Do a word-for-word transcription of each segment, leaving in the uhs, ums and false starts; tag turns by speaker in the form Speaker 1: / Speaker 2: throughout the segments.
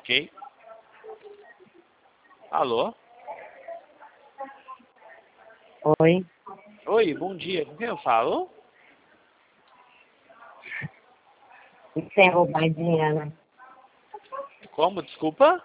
Speaker 1: ok? Alô?
Speaker 2: Oi,
Speaker 1: Oi, bom dia. Com quem eu falo?
Speaker 2: isso é roubadinha,
Speaker 1: Como? Desculpa?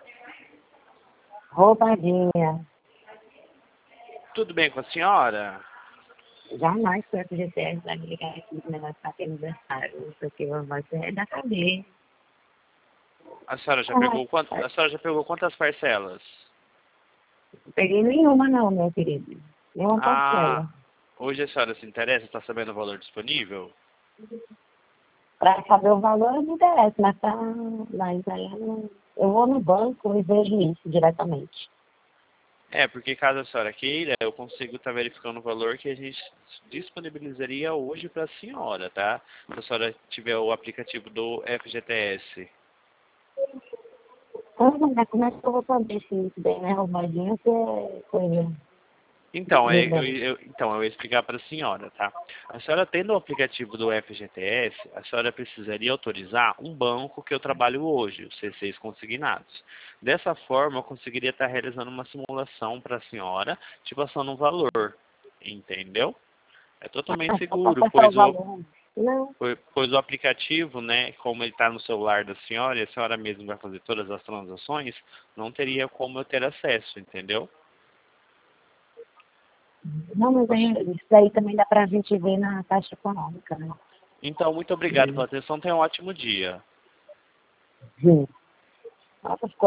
Speaker 2: roubadinha.
Speaker 1: Tudo bem com a senhora?
Speaker 2: Jamais que o F G T S vai me ligar aqui no negócio para aniversário, porque você é da cadeia.
Speaker 1: A senhora já
Speaker 2: Ah,
Speaker 1: pegou quant... a senhora já pegou quantas parcelas?
Speaker 2: não peguei nenhuma não, meu querido. Nenhuma
Speaker 1: Ah,
Speaker 2: parcela.
Speaker 1: hoje a senhora se interessa? Está sabendo o valor disponível?
Speaker 2: Para saber o valor eu me interessa, mas, tá, mas aí eu, não- eu vou no banco e vejo isso diretamente.
Speaker 1: É, porque caso a senhora queira, eu consigo estar verificando o valor que a gente disponibilizaria hoje para a senhora, tá? Se a senhora tiver o aplicativo do F G T S.
Speaker 2: Ah, mas como é que eu vou saber se isso bem é roubadinha ou se é coisa
Speaker 1: Então, é, eu,
Speaker 2: legal?
Speaker 1: eu, então, eu ia explicar para a senhora, tá? A senhora tendo o aplicativo do F G T S, a senhora precisaria autorizar um banco que eu trabalho hoje, o C seis Consignados. Dessa forma, eu conseguiria estar realizando uma simulação para a senhora, te passando um valor, entendeu? É totalmente
Speaker 2: Ah, só para
Speaker 1: seguro,
Speaker 2: passar o
Speaker 1: pois o,
Speaker 2: valor. Não.
Speaker 1: pois pois o aplicativo, né, como ele está no celular da senhora, e a senhora mesmo vai fazer todas as transações, não teria como eu ter acesso, entendeu?
Speaker 2: Não, mas aí, isso daí também dá pra gente ver na Caixa Econômica, né?
Speaker 1: Então, muito obrigado pela atenção. Tenha um ótimo dia.
Speaker 2: Sim. Nossa, ficou